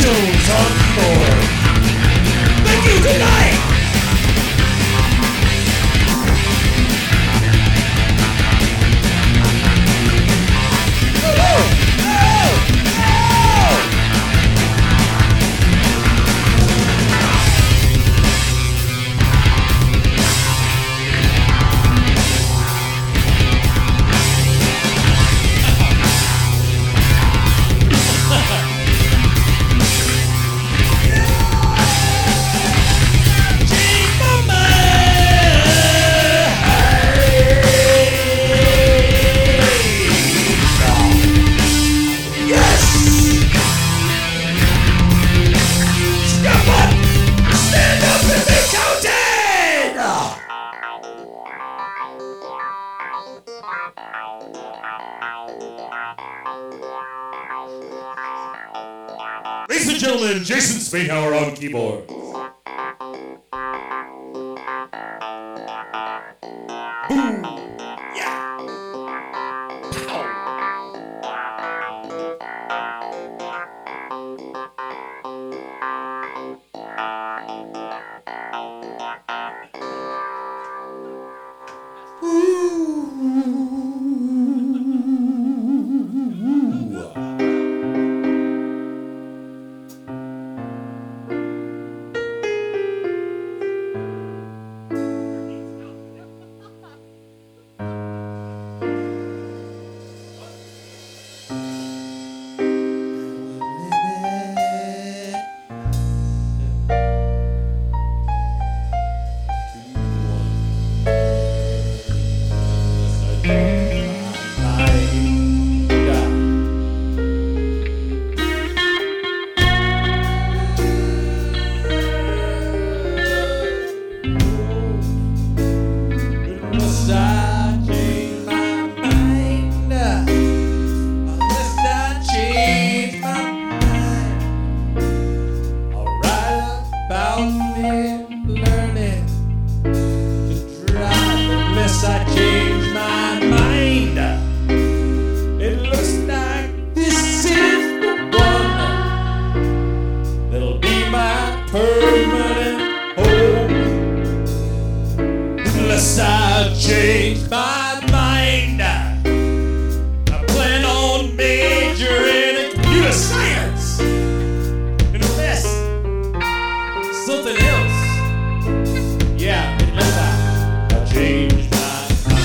Jones on keyboard. Thank you, good night! Ladies and gentlemen, Jason Spadehower on keyboard. Boom! Yeah! Pow! I changed my mind. I plan on majoring in computer science unless something else. Yeah, unless I change my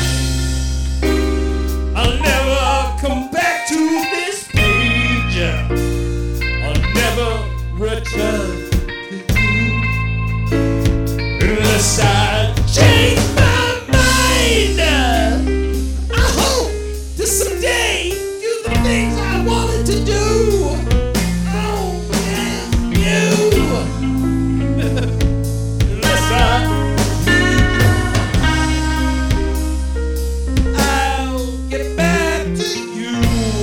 mind. I'll never come back to this page. I'll never return to you unless I change my mind. I hope to someday do the things I wanted to do. Oh, yeah, you. Unless I'll get back to you.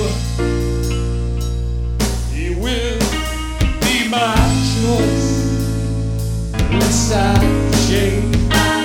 It will be my choice. Unless I change.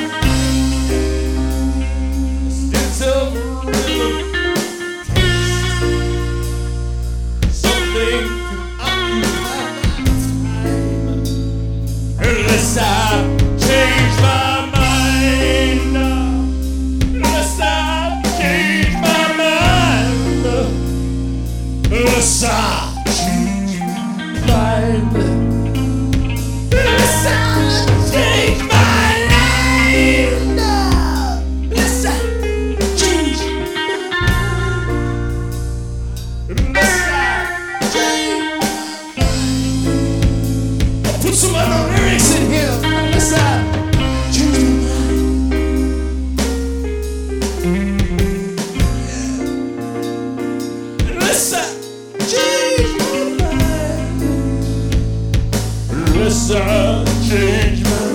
Unless I change my mind. Unless I change my mind. Unless I change my mind. Unless I change my mind. Unless I change. Unless I change. I'll put some other lyrics in here. Unless I change my mind. Yeah. Unless I change my mind. Unless I change my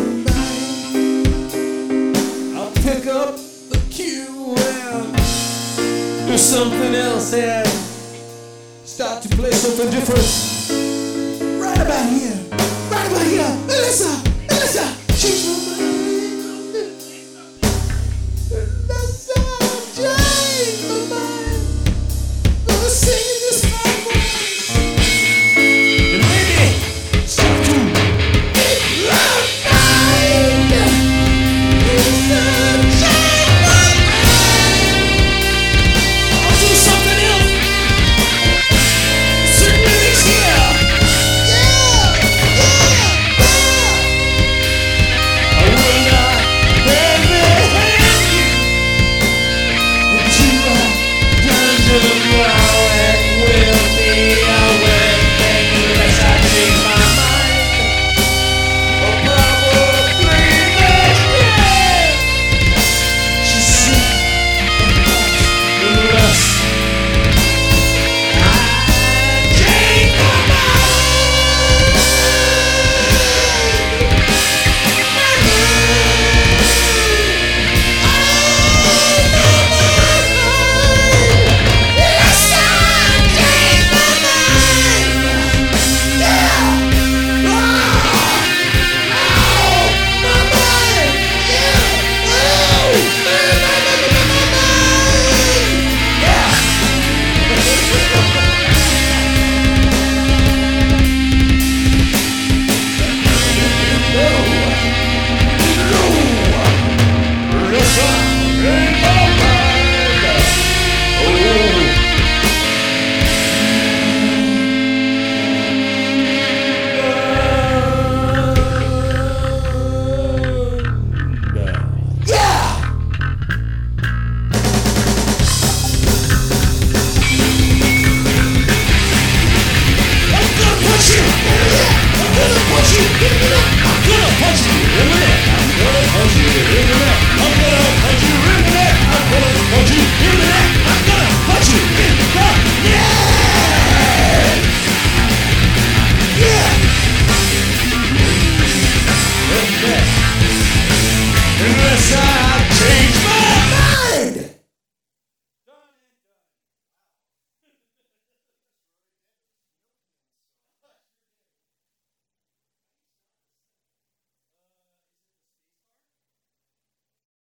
mind. I'll pick up the cue and do something else and start to play something different. Right about here. Right about here. Unless I change my mind. Unless I change my mind. Gonna sing in this album. And maybe gonna punch you in the neck. I'm gonna punch you in the neck. I'm gonna punch you in the neck. I'm gonna punch you in the neck. I'm gonna punch you in the neck. I'm gonna punch you in the neck.